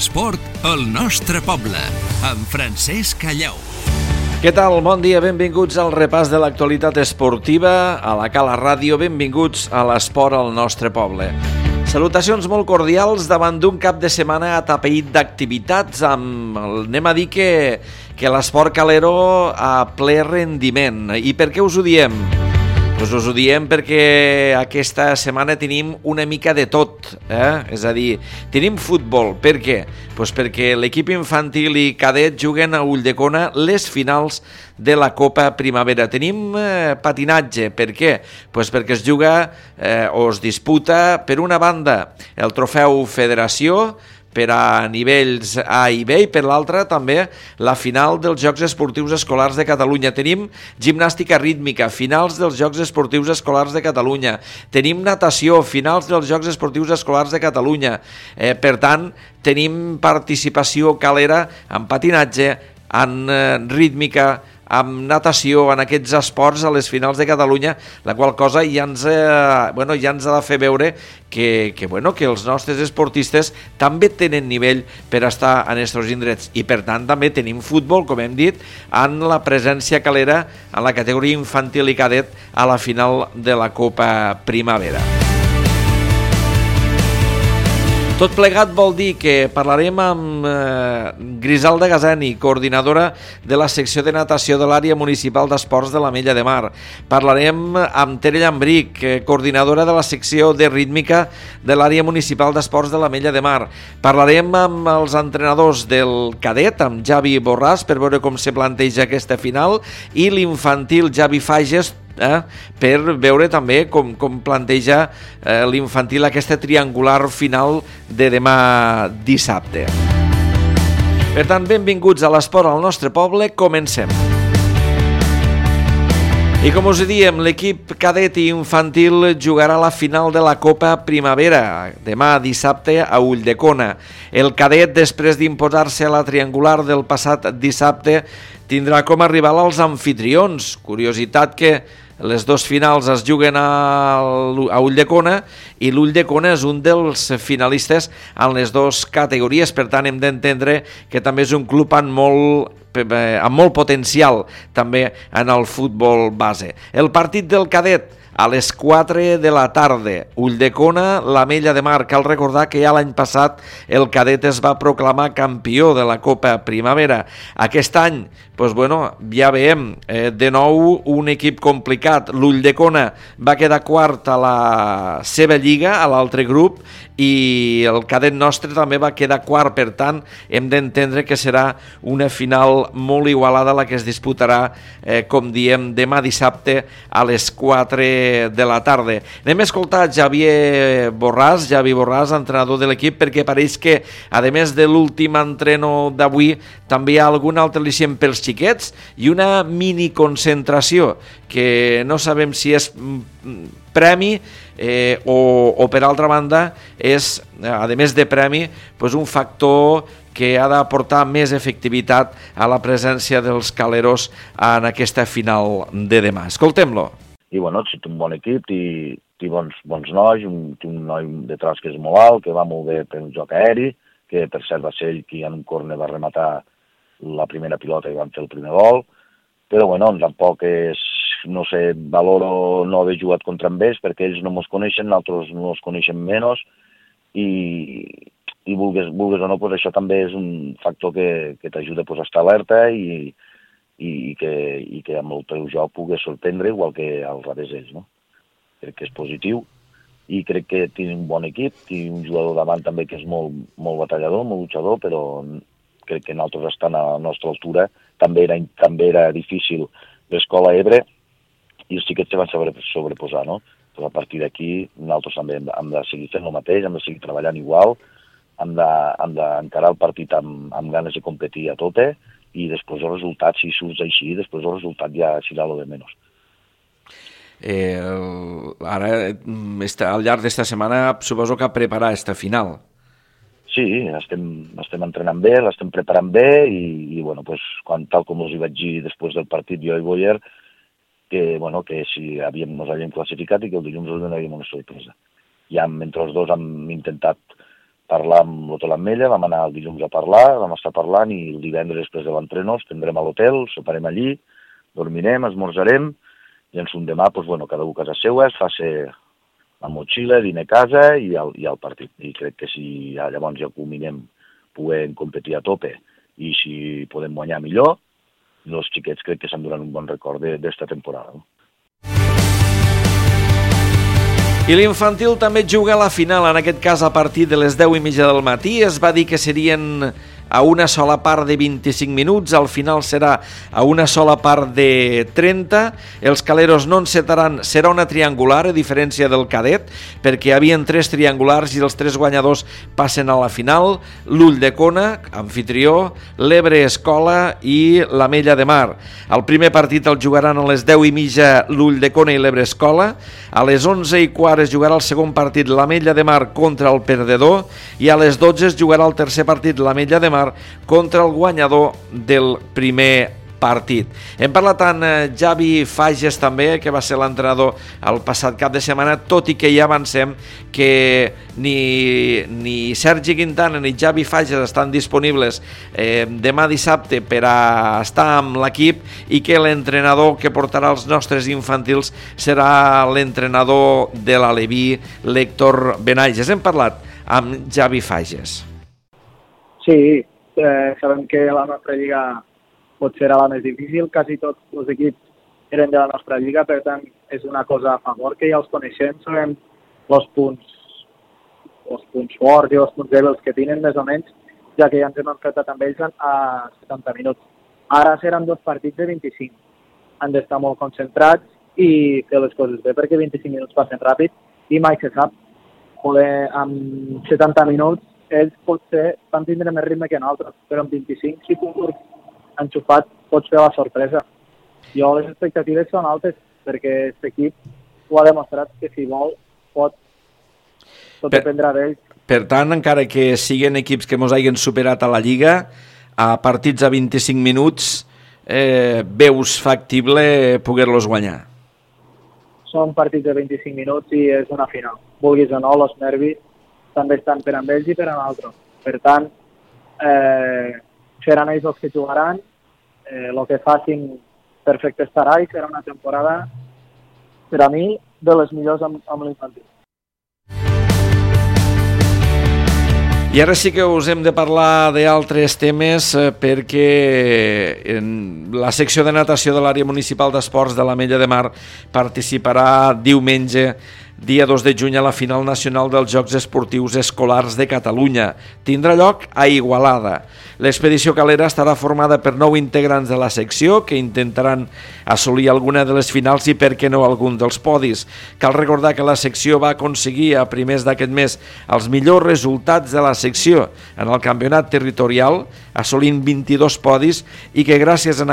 L'esport al nostre poble, amb Francesc Callau. Què tal? Bon dia, benvinguts al repàs de l'actualitat esportiva a la Cala Ràdio, benvinguts a l'esport al nostre poble. Salutacions molt cordials davant d'un cap de setmana atapeït d'activitats anem a dir que l'esport calero a ple rendiment. I per què us ho diem? Doncs us ho diem perquè aquesta setmana tenim una mica de tot, És a dir, tenim futbol. Per què? Doncs perquè l'equip infantil i cadet juguen a Ulldecona les finals de la Copa Primavera. Tenim patinatge. Per què? Doncs perquè es juga o es disputa, per una banda, el trofeu Federació, per a nivells A i B, i per l'altra també la final dels Jocs Esportius Escolars de Catalunya. Tenim gimnàstica rítmica, finals dels Jocs Esportius Escolars de Catalunya. Tenim natació, finals dels Jocs Esportius Escolars de Catalunya. Per tant, tenim participació calera en patinatge, en rítmica, amb natació, en aquests esports a les finals de Catalunya, la qual cosa ja ens ha de fer veure que els nostres esportistes també tenen nivell per estar en aquests indrets. I per tant també tenim futbol, com hem dit, en la presència calera en la categoria infantil i cadet a la final de la Copa Primavera. Tot plegat vol dir que parlarem amb Griselda Gazeni, coordinadora de la secció de natació de l'àrea municipal d'esports de l'Ametlla de Mar. Parlarem amb Tere Llambric, coordinadora de la secció de rítmica de l'àrea municipal d'esports de l'Ametlla de Mar. Parlarem amb els entrenadors del cadet, amb Javi Borràs, per veure com se planteja aquesta final, i l'infantil Javi Fages, per veure també com planteja l'infantil aquesta triangular final de demà dissabte. Per tant, benvinguts a l'esport al nostre poble, comencem. I com us diem, l'equip cadet i infantil jugarà la final de la Copa Primavera demà dissabte a Ulldecona. El cadet, després d'imposar-se a la triangular del passat dissabte, tindrà com a rival als anfitrions. Curiositat que les dos finals es juguen a Ulldecona i l'Ulldecona és un dels finalistes en les dues categories, per tant hem d'entendre que també és un club amb molt potencial també en el futbol base. El partit del cadet a les 4 de la tarda, Ulldecona, l'Ametlla de Mar. Cal recordar que ja l'any passat el cadet es va proclamar campió de la Copa Primavera. Aquest any, ja veiem de nou un equip complicat. L'Ulldecona va quedar quart a la seva lliga, a l'altre grup, i el cadet nostre també va quedar quart. Per tant, hem d'entendre que serà una final molt igualada la que es disputarà, com diem, demà dissabte a les 4 de la tarda. Anem a escoltar Javi Borràs, entrenador de l'equip, perquè pareix que, a més de l'últim entreno d'avui, també hi ha algun altre al·licient pels xiquets i una mini-concentració que no sabem si és premi o per altra banda és, a més de premi, un factor que ha d'aportar més efectivitat a la presència dels caleros en aquesta final de demà. Escoltem-lo. I té un bon equip, té bons nois, té un noi detrás que és molt alt, que va molt bé per un joc aeri, que per cert va ser ell qui en un córner va rematar la primera pilota i van fer el primer gol, però tampoc és, no sé, valoro no haver jugat contra ells perquè ells no ens coneixen, nosaltres no els coneixem menys i vulgues o no, això també és un factor que t'ajuda a estar alerta i que amb el teu joc pugues sorprendre, igual que al revés ells, no? Crec que és positiu i crec que té un bon equip, té un jugador davant també que és molt batallador, molt luchador, però crec que nosaltres estan a la nostra altura. També era difícil l'escola Ebre i els xiquets se van sobreposar, no? Però a partir d'aquí nosaltres també hem de seguir fent el mateix, hem de seguir treballant igual, hem d'encarar el partit amb ganes de competir a tope i després el resultat, si surts així, després el resultat ja serà lo de menys. Ara, al llarg d'esta setmana, suposo que preparar esta final. Sí, estem entrenant bé, l'estem preparant bé i tal com us hi vaig dir després del partit jo i Boyer, que si nos havíem classificat i que el dilluns us donaríem una sorpresa. Ja entre els dos hem intentat parlar amb l'Hotel Ametlla, vam anar el dilluns a parlar, vam estar parlant i el divendres després de l'entreno estendrem a l'hotel, soparem allí, dormirem, esmorzarem i ens demà, cada un a casa seva, es fa la motxilla, dinar a casa i el partit. I crec que si llavors ja culminem, podem competir a tope i si podem guanyar millor, els xiquets crec que s'enduran un bon record d'esta temporada. I l'infantil també juga a la final, en aquest cas a partir de les 10:30 del matí. Es va dir que serien a una sola part de 25 minuts, al final serà a una sola part de 30. Els caleros no encetaran, serà una triangular, a diferència del cadet, perquè hi havia 3 triangulars i els 3 guanyadors passen a la final. L'Ulldecona, anfitrió, l'Ebre Escola i l'Ametlla de Mar. El primer partit el jugaran a les 10:30 l'Ulldecona i l'Ebre Escola. A les 11:15 es jugarà el segon partit l'Ametlla de Mar contra el perdedor i a les 12 es jugarà el tercer partit l'Ametlla de Mar contra el guanyador del primer partit. Hem parlat amb Javi Fages també, que va ser l'entrenador el passat cap de setmana, tot i que ja avancem que ni Sergi Quintana ni Javi Fages estan disponibles demà dissabte per a estar amb l'equip i que l'entrenador que portarà els nostres infantils serà l'entrenador de l'Aleví, l'Héctor Benages. Hem parlat amb Javi Fages. Sí, sabem que la nostra lliga potser era la més difícil, quasi tots els equips eren de la nostra lliga, per tant és una cosa a favor que ja els coneixem, sabem els punts forts i els punts dèbils que tenen més o menys, ja que ja ens hem enfrontat amb ells a 70 minuts. Ara seran 2 partits de 25. Han d'estar molt concentrats i fer les coses bé, perquè 25 minuts passen ràpid i mai se sap. Amb 70 minuts ells potser van tindre més ritme que nosaltres, però amb 25, si tu enxufat, pots fer la sorpresa. Jo les expectatives són altes, perquè aquest equip ho ha demostrat que si vol pot dependrà d'ells. Per tant, encara que siguin equips que mos hagin superat a la Lliga, a partits a 25 minuts veus factible poder-los guanyar? Són partits de 25 minuts i és una final. Vulguis o no, els nervis també estan per amb ells i per a nosaltres. Per tant, seran ells els que jugaran, el que facin perfecte estarà i serà una temporada, per a mi, de les millors amb l'infantil. I ara sí que us hem de parlar d'altres temes perquè la secció de natació de l'àrea municipal d'esports de l'Ametlla de Mar participarà diumenge, dia 2 de juny, a la final nacional dels Jocs Esportius Escolars de Catalunya. Tindrà lloc a Igualada. L'expedició calera estarà formada per 9 integrants de la secció que intentaran assolir alguna de les finals i, per què no, algun dels podis. Cal recordar que la secció va aconseguir a primers d'aquest mes els millors resultats de la secció en el campionat territorial, assolint 22 podis, i que gràcies a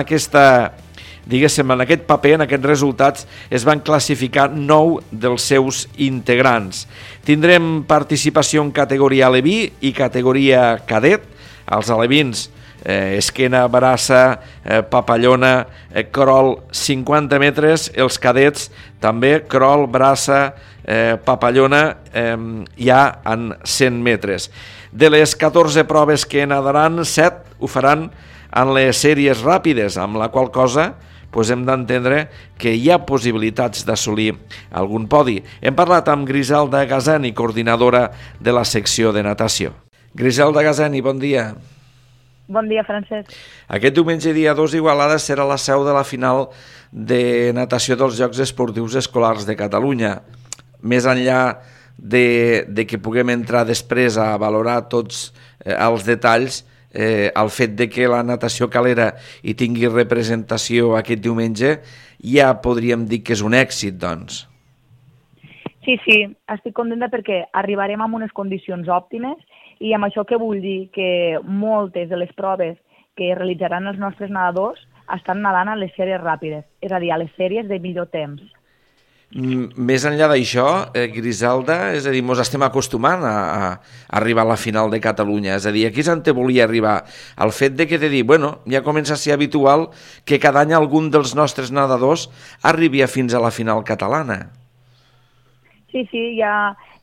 en aquest paper, en aquests resultats, es van classificar 9 dels seus integrants. Tindrem participació en categoria aleví i categoria cadet. Els alevins, esquena, braça, papallona, crol, 50 metres. Els cadets també, crol, braça, papallona, ja en 100 metres. De les 14 proves que nadaran, 7 ho faran en les sèries ràpides, amb la qual cosa hem d'entendre que hi ha possibilitats d'assolir algun podi. Hem parlat amb Griselda Gazani, coordinadora de la secció de natació. Griselda Gazani, bon dia. Bon dia, Francesc. Aquest diumenge, dia 2, Igualada serà la seu de la final de natació dels Jocs Esportius Escolars de Catalunya. Més enllà de que puguem entrar després a valorar tots els detalls, el fet de que la natació calera hi tingui representació aquest diumenge ja podríem dir que és un èxit, doncs. Sí, estic contenta perquè arribarem amb unes condicions òptimes i amb això què vull dir? Que moltes de les proves que realitzaran els nostres nedadors estan nedant a les sèries ràpides, és a dir, a les sèries de millor temps. Més enllà d'això, Griselda, és a dir, ens estem acostumant a arribar a la final de Catalunya, és a dir, aquí és on te volia arribar. El fet de que ja comença a ser habitual que cada any algun dels nostres nedadors arribi fins a la final catalana. Sí, ja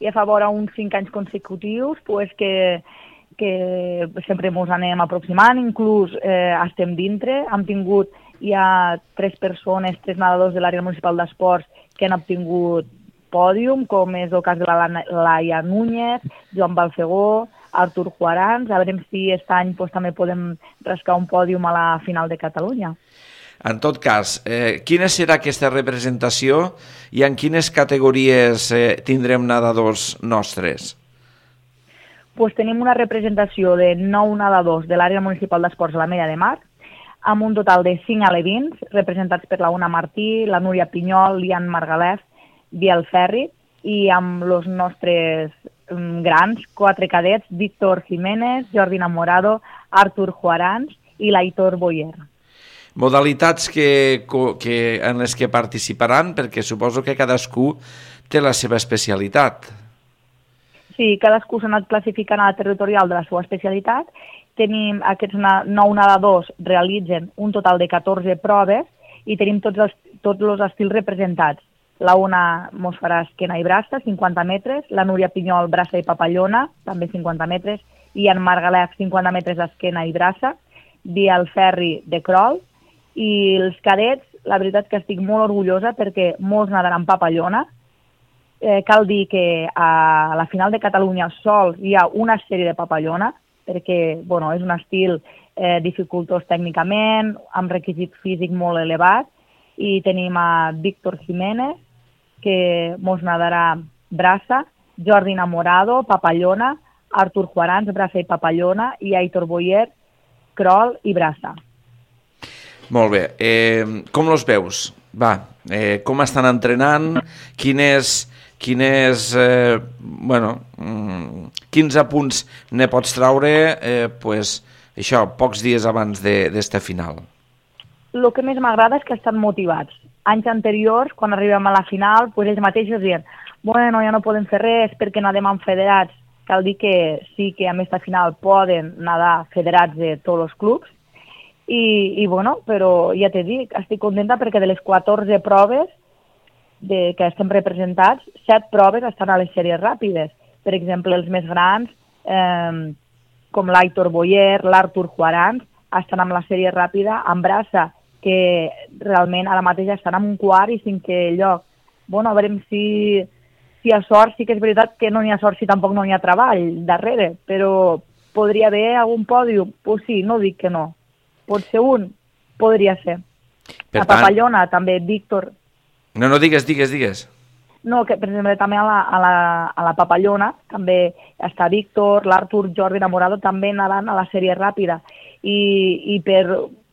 ja fa vora uns 5 anys consecutius pues, que sempre ens anem aproximant, inclús estem dintre. Hem tingut ja 3 persones, 3 nedadors de l'àrea municipal d'esports que han obtingut pòdium, com és el cas de la Laia Núñez, Joan Balfegó, Artur Juarans. A veure si aquest any pues, també podem rascar un pòdium a la final de Catalunya. En tot cas, quina serà aquesta representació i en quines categories tindrem nedadors nostres? Pues tenim una representació de 9 nedadors de l'àrea municipal d'esports a la Mella de Mar, amb un total de 5 alevins, representats per la Una Martí, la Núria Pinyol, Lian Margalef, Biel Ferri, i amb els nostres grans, 4 cadets, Víctor Jiménez, Jordi Namorado, Artur Juarans i l'Aitor Boyer. Modalitats en les que participaran, perquè suposo que cadascú té la seva especialitat. Sí, cadascú s'ha anat classificant a la territorial de la seva especialitat. Tenim aquests 9 nedadors realitzen un total de 14 proves i tenim tots els estils representats. La Una mos farà esquena i braça, 50 metres, la Núria Pinyol, braça i papallona, també 50 metres, i en Margalef, 50 metres d'esquena i braça, Biel Ferri de crawl, i els cadets, la veritat que estic molt orgullosa perquè molts nadaran papallona. Cal dir que a la final de Catalunya sols hi ha una sèrie de papallona, perquè bueno, és un estil dificultós tècnicament, amb requisit físic molt elevat, i tenim a Víctor Jiménez, que mos nadarà braça, Jordi Namorado, papallona, Artur Juarans, braça i papallona, i Aitor Boyer, crawl i braça. Molt bé. Com los veus? Com estan entrenant? Quins apunts ne pots traure pocs dies abans d'esta final? El que més m'agrada és que estan motivats. Anys anteriors, quan arribem a la final, ells mateixos diuen ja no podem fer res perquè nadem amb federats. Cal dir que sí que en aquesta final poden nedar federats de tots els clubs. Però ja t'he dit, estic contenta perquè de les 14 proves que estem representats, 7 proves estan a les sèries ràpides. Per exemple, els més grans, com l'Aitor Boyer, l'Artur Juarans, estan amb la sèrie ràpida amb braça, que realment ara mateix estan en un quart i 5è lloc. A veure si hi ha sort. Sí que és veritat que no hi ha sort si tampoc no hi ha treball darrere, però podria haver algun pòdium? Pues sí, no dic que no. Pot ser un? Podria ser. A papallona també, Víctor... No, digues. No, que per exemple també a la papallona també està Víctor, l'Artur, Jordi Namorado també nedant a la sèrie ràpida. I per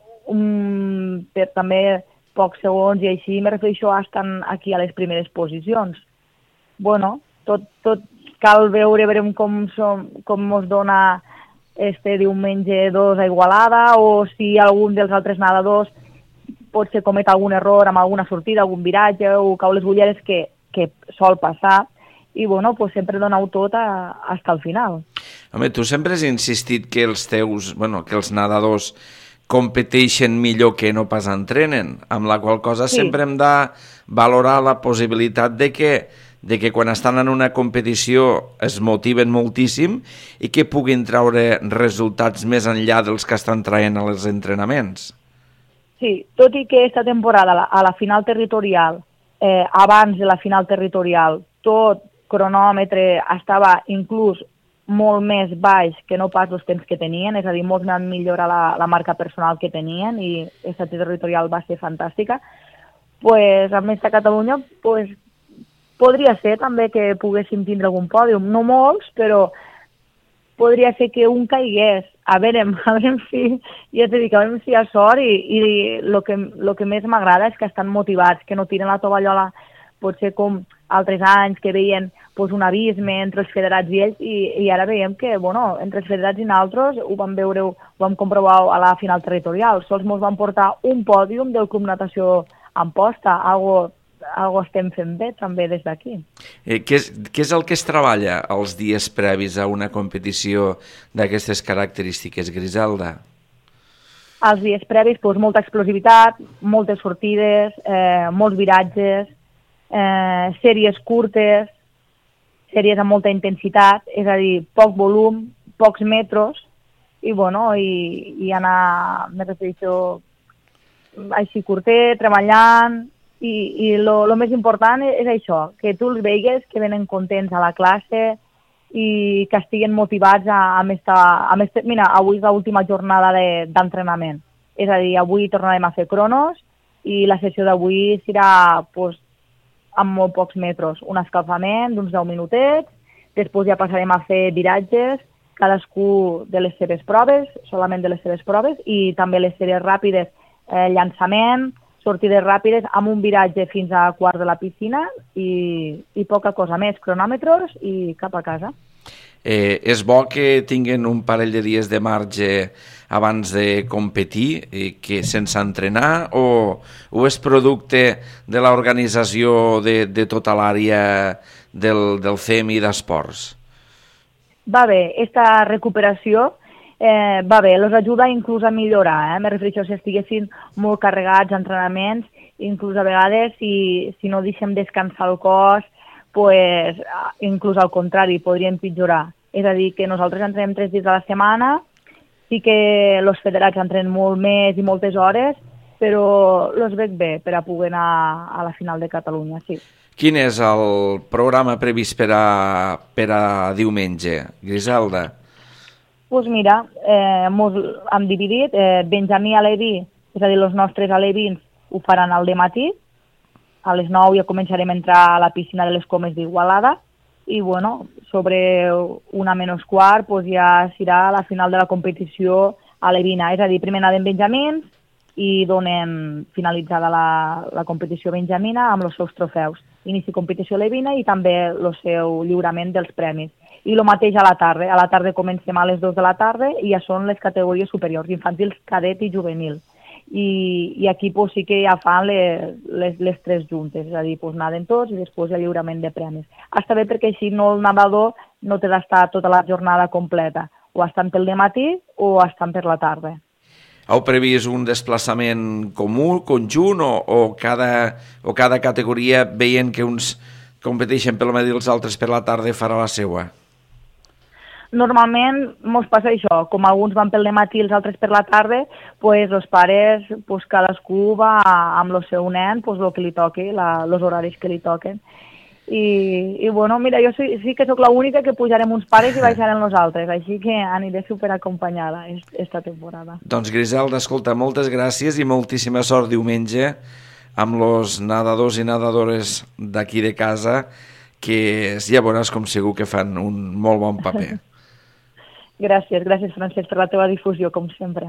també pocs segons i així me refereixo a estar aquí a les primeres posicions. Tot cal veure com mos dona este diumenge 2 a Igualada, o si algun dels altres nedadors potser comet algun error amb alguna sortida, algun viratge, o cau les ulleres, que sol passar, i sempre doneu tot fins al final. Home, tu sempre has insistit que els nedadors competeixen millor que no pas entrenen, amb la qual cosa sempre hem de valorar la possibilitat de que quan estan en una competició es motiven moltíssim i que puguin treure resultats més enllà dels que estan traient als entrenaments. Sí, tot i que aquesta temporada a la final territorial, abans de la final territorial, tot cronòmetre estava inclús molt més baix que no pas els temps que tenien, és a dir, molts van millorar la marca personal que tenien i aquesta territorial va ser fantàstica. Amb aquesta Catalunya podria ser també que poguéssim tindre algun pòdium, no molts, però podria ser que un caigués. A veure si hi ha sort, i el que més m'agrada és que estan motivats, que no tiren la tovallola, potser com altres anys que veien un abisme entre els federats i ells, i ara veiem que entre els federats i nosaltres ho vam comprovar a la final territorial. Sols ens van portar un pòdium del Club Natació Amposta, algo estem fent bé també des d'aquí. Què és el que es treballa els dies previs a una competició d'aquestes característiques, Griselda? Els dies previs, molta explosivitat, moltes sortides, molts viratges, sèries curtes, sèries amb molta intensitat, és a dir, poc volum, pocs metros, i bueno, i anar, me refereixo, així curtet, treballant, i el més important és això, que tu els veigues que venen contents a la classe i que estiguen motivats a estar... Mira, avui és l'última jornada d'entrenament, és a dir, avui tornarem a fer cronos i la sessió d'avui serà doncs, amb molt pocs metros, un escalfament d'uns 10 minutets, després ja passarem a fer viratges, cadascú de les seves proves, solament de les seves proves, i també les sèries ràpides, llançament, sortides ràpides, amb un viratge fins a quart de la piscina i poca cosa més, cronòmetres i cap a casa. És bo que tinguin un parell de dies de marge abans de competir, que sense entrenar, o és producte de l'organització de tota l'àrea del CEMI d'esports? Va bé, aquesta recuperació va bé, els ajuda inclús a millorar, me refereixo si estiguessin molt carregats d'entrenaments, inclús a vegades si no deixem descansar el cos, pues, inclús al contrari, podria empitjorar. És a dir, que nosaltres entrenem 3 dies a la setmana, sí que els federats entrenen molt més i moltes hores, però els veig bé per a poder anar a la final de Catalunya, sí. Quin és el programa previst per a diumenge, Griselda? Doncs mira, hem dividit, Benjamí Aleví, és a dir, els nostres alevins ho faran al dematí, a les 9 ja començarem a entrar a la piscina de les Comes d'Igualada, i bueno, sobre 1:15 pues ja serà la final de la competició alevina, és a dir, primer anaven benjamins i donen finalitzada la competició benjamina amb els seus trofeus. Inici competició alevina i també el seu lliurament dels premis. I el mateix a la tarda comencem a les 2 de la tarda i ja són les categories superiors, infantils, cadet i juvenil. I aquí pues, sí que ja fan les 3 juntes, és a dir, pues, naden tots i després el lliurament de premis. Està bé perquè així el nedador no té d'estar tota la jornada completa, o estan pel dematí o estan per la tarda. Heu previst un desplaçament comú, conjunt, o cada categoria, veient que uns competeixen pel matí i els altres per la tarda, farà la seva? Normalment ens passa això, com alguns van pel dematí i els altres per la tarda, pues, els pares, pues, cadascú va amb el seu nen, pues, el que li toqui, els horaris que li toquen. I bueno, mira, jo sí que sóc l'única que pujarem uns pares i baixarem els altres, així que aniré superacompanyada esta temporada. Doncs Griselda, escolta, moltes gràcies i moltíssima sort diumenge amb els nedadors i nedadores d'aquí de casa, que ja veuràs com segur que fan un molt bon paper. Gràcies, Francesc, per la teva difusió, com sempre.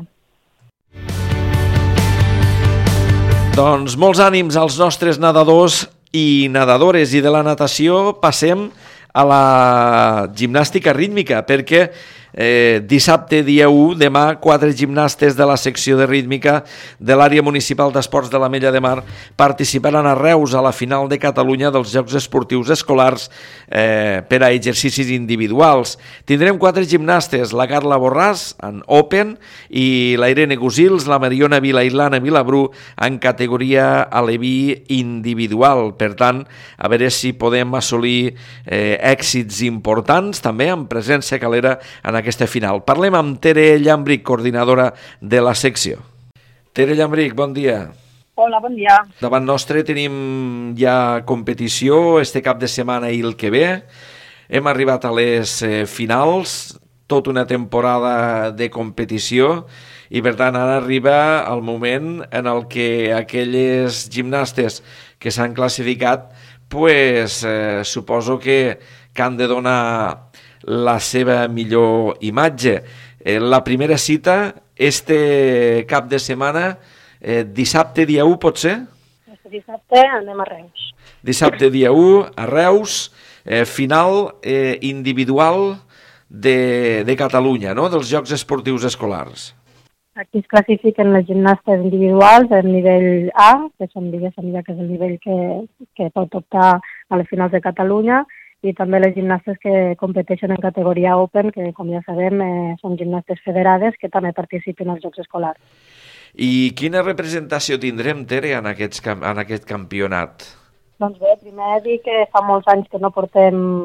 Doncs molts ànims als nostres nedadors i nedadores, i de la natació passem a la gimnàstica rítmica, perquè dissabte, dia 1, demà, 4 gimnastes de la secció de rítmica de l'àrea municipal d'esports de l'Ametlla de Mar participaran a Reus a la final de Catalunya dels Jocs Esportius Escolars per a exercicis individuals. Tindrem 4 gimnastes, la Carla Borràs en Open i la Irene Gusils, la Mariona Vila i l'Anna Vilabrú en categoria aleví individual. Per tant, a veure si podem assolir èxits importants també en presència calera en aquesta final. Parlem amb Tere Llambric, coordinadora de la secció. Tere Llambric, bon dia. Hola, bon dia. Davant nostre tenim ja competició este cap de setmana i el que ve. Hem arribat a les finals, tota una temporada de competició, i per tant ara arriba el moment en el que aquelles gimnastes que s'han classificat pues, suposo que han de donar la seva millor imatge. La primera cita, este cap de setmana, dissabte dia 1, pot ser? Este dissabte anem a Reus. Dissabte dia 1, a Reus, final individual de Catalunya, no? Dels Jocs Esportius Escolars. Aquí es classifiquen les gimnastes individuals del nivell A, que són, diguéssim, ja que és el nivell que pot optar a les finals de Catalunya, i també les gimnastes que competeixen en categoria Open, que com ja sabem són gimnastes federades que també participen als Jocs Escolars. I quina representació tindrem, Tere, en aquest campionat? Doncs bé, primer dir que fa molts anys que no portem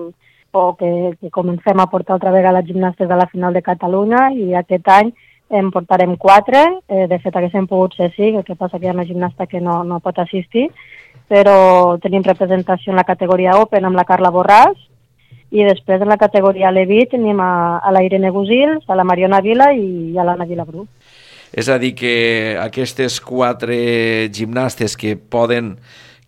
o que comencem a portar altra vegada gimnastes a la final de Catalunya, i aquest any en portarem 4, de fet haguéssim pogut ser 5, el que passa que hi ha una gimnasta que no pot assistir, però tenim representació en la categoria Open amb la Carla Borràs, i després en la categoria Leví tenim a la Irene Gusils, a la Mariona Vila i a l'Anna Vilabru. És a dir, que aquestes 4 gimnastes que poden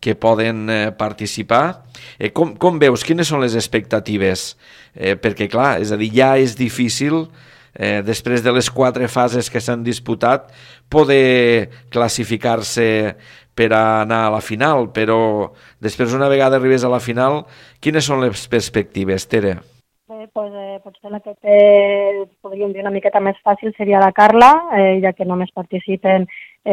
participar, com veus? Quines són les expectatives? Perquè, clar, és a dir, ja és difícil, després de les 4 fases que s'han disputat, poder classificar-se per a anar a la final, però després, una vegada arribes a la final, quines són les perspectives, Tere? Potser la que podríem dir una miqueta més fàcil seria la Carla, ja que només participen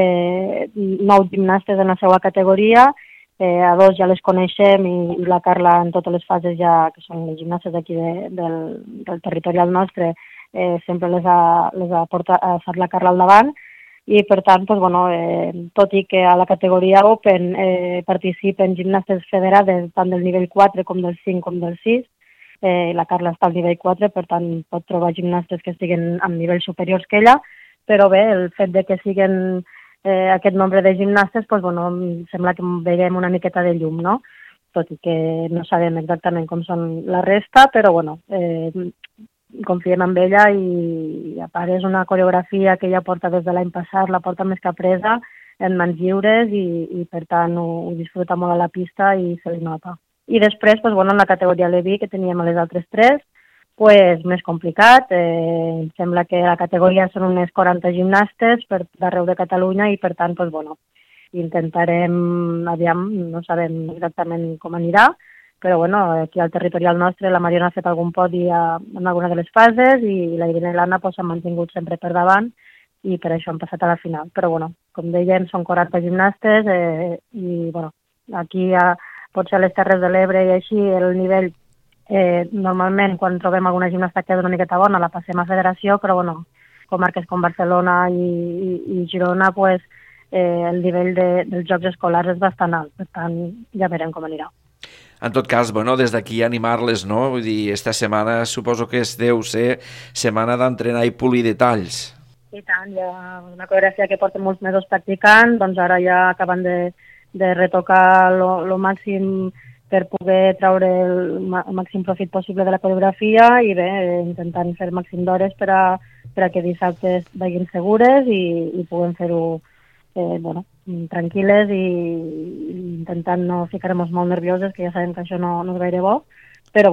9 gimnastes en la seva categoria, a 2 ja les coneixem i la Carla en totes les fases ja, que són les gimnastes d'aquí del territorial nostre, sempre les ha estat la Carla al davant, i per tant, tot i que a la categoria Open participen gimnastes federades tant del nivell 4 com del 5 com del 6, la Carla està al nivell 4, per tant pot trobar gimnastes que estiguen amb nivells superiors que ella, però bé, el fet de que siguin aquest nombre de gimnastes, sembla que veiem una miqueta de llum, no? Tot i que no sabem exactament com són la resta, però confiem en ella, i a part és una coreografia que ella porta des de l'any passat, la porta més que apresa, en mans lliures, i per tant ho disfruta molt a la pista i se li nota. I després, en la categoria Leví, que teníem a les altres 3, més complicat. Em sembla que la categoria són unes 40 gimnastes d'arreu de Catalunya, i per tant, intentarem, no sabem exactament com anirà, però aquí al territorial nostre la Mariona ha fet algun podi en alguna de les fases, i la Irene i l'Anna s'han mantingut sempre per davant, i per això han passat a la final. Però com dèiem, són 40 gimnastes, i aquí potser a les Terres de l'Ebre i així el nivell, normalment quan trobem alguna gimnasta que és una miqueta bona la passem a federació, però comarques com Barcelona i Girona, el nivell dels jocs escolars és bastant alt, per tant ja veurem com anirà. En tot cas, des d'aquí animar-les, no? Vull dir, esta setmana suposo que deu ser setmana d'entrenar i polir detalls. I tant, hi ha una coreografia que porten molts mesos practicant, ara ja acaben de retocar lo màxim per poder traure el màxim profit possible de la coreografia, i bé, intentant fer el màxim d'hores per a que dissabte vagin segures i puguem fer-ho tranquil·les, i intentant no ficar-nos molt nervioses, que ja sabem que això no és gaire bo, però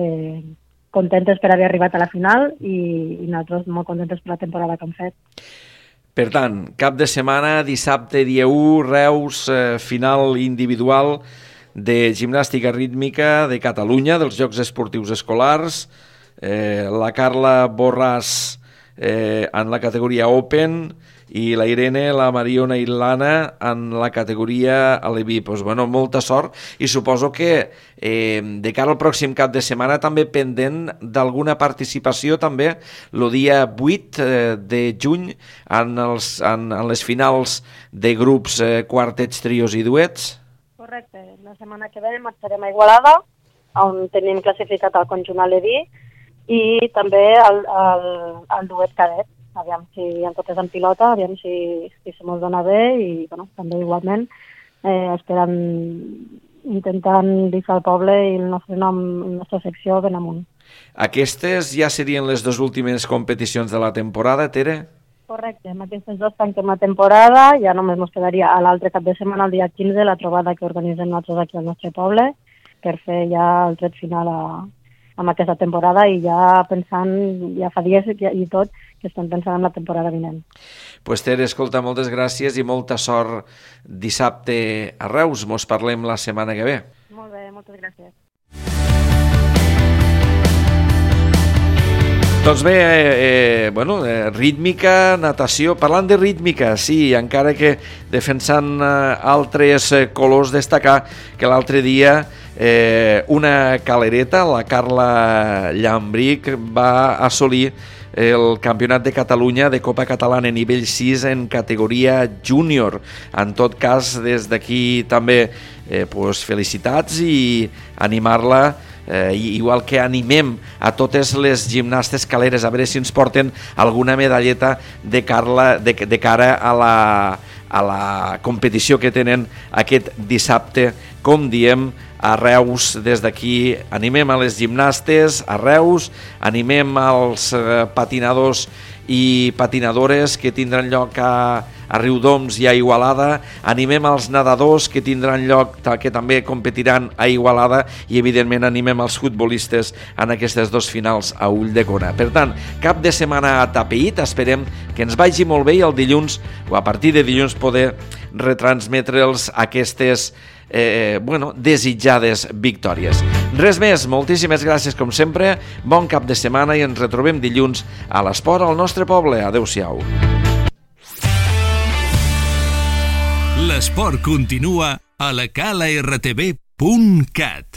contentes per haver arribat a la final, i nosaltres molt contentes per la temporada que hem fet. Per tant, cap de setmana, dissabte, dia 1, Reus, final individual de gimnàstica rítmica de Catalunya, dels Jocs Esportius Escolars, la Carla Borràs en la categoria Open, i la Irene, la Mariona i l'Anna en la categoria Aleví. Molta sort, i suposo que de cara al pròxim cap de setmana també pendent d'alguna participació també el dia 8 de juny en les finals de grups, quartets, trios i duets. Correcte, la setmana que ve marxarem a Igualada, on tenim classificat el conjunt Aleví, i també el duet cadet. Aviam si en totes en pilota, aviam si se mos dona bé, i també igualment esperant, intentant deixar el poble i el nostre nom, la nostra secció ben amunt. Aquestes ja serien les 2 últimes competicions de la temporada, Tere? Correcte, amb aquestes 2 tanquem la temporada, ja només ens quedaria a l'altre cap de setmana, el dia 15, la trobada que organitzem nosaltres aquí al nostre poble, per fer ja el tret final amb aquesta temporada, i ja pensant, ja fa dies i tot, que estem pensant en la temporada vinent. Tere, escolta, moltes gràcies i molta sort dissabte a Reus. Mos parlem la setmana que ve. Molt bé, moltes gràcies. Doncs bé, rítmica, natació. Parlant de rítmica, sí, encara que defensant altres colors, destacar que l'altre dia una calereta, la Carla Llambric, va assolir el Campionat de Catalunya de Copa Catalana nivell 6 en categoria júnior. En tot cas, des d'aquí també felicitats i animar-la igual que animem a totes les gimnastes caleres a veure si ens porten alguna medalleta de cara a la competició que tenen aquest dissabte, com diem, a Reus. Des d'aquí animem a les gimnastes a Reus, animem als patinadors i patinadores que tindran lloc a Riudoms i a Igualada, animem als nedadors que tindran lloc, que també competiran a Igualada, i evidentment animem els futbolistes en aquestes dos finals a Ulldecona. Per tant, cap de setmana atapeït, esperem que ens vagi molt bé i el dilluns, o a partir de dilluns, poder retransmetre'ls aquestes desitjades victòries. Res més, moltíssimes gràcies com sempre, bon cap de setmana i ens retrobem dilluns a l'esport al nostre poble. Adéu-siau. L'esport continua a la calartv.cat.